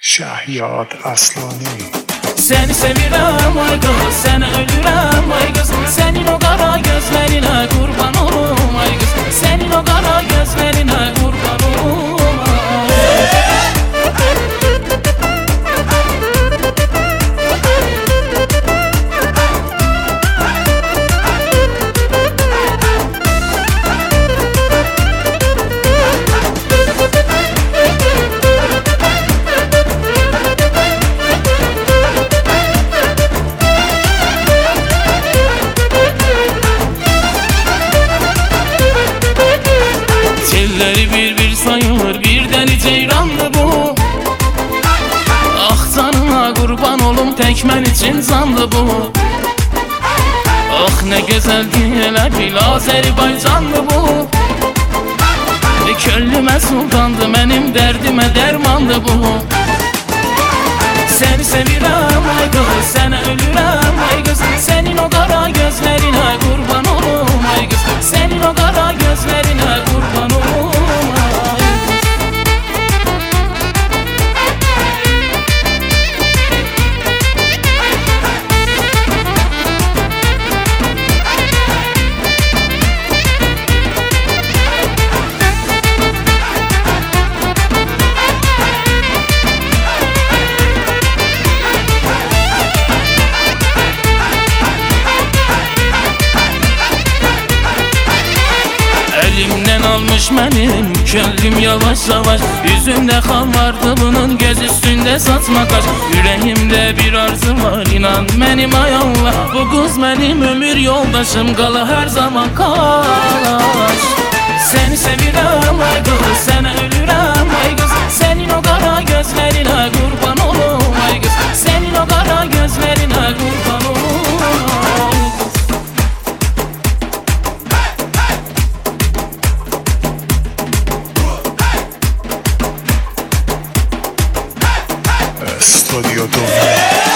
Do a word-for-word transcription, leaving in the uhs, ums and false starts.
Şəhyad Əslani. Səni sevirəm ay qız, sənə ölürəm ay qız. Sənin o qara gözlərinə qurban olum ay qız. Sənin o qara gözlərinə qurban olum ay. Telleri bir bir sayılır, bir deli ceyrandı bu. Ah canına kurban olum, tek men için zandı bu. Ah ne güzeldi hele bil Azerbaycandı bu. E köllüme sultandı, benim derdime dermandı bu. Seni sevirəm ay qız, sənə ölürəm ay qız. Sənin o qara gözlərinə qurban olum ay qız. Sənin o qara gözlərinə qurban olum ay qız. Elimden almış benim könlüm yavaş yavaş. Yüzümde kan vardı bunun, göz üstünde satma kaş. Yüreğimde bir arzu var, inan benim ay Allah. Bu kız benim ömür yoldaşım, kala her zaman kaş. Seni sevirəm ay kız, sənə ölürəm ay kız. Senin o qara gözlerine kurban olum ay kız. Senin o qara gözlerine kurban olum ay kız. Studio Dome.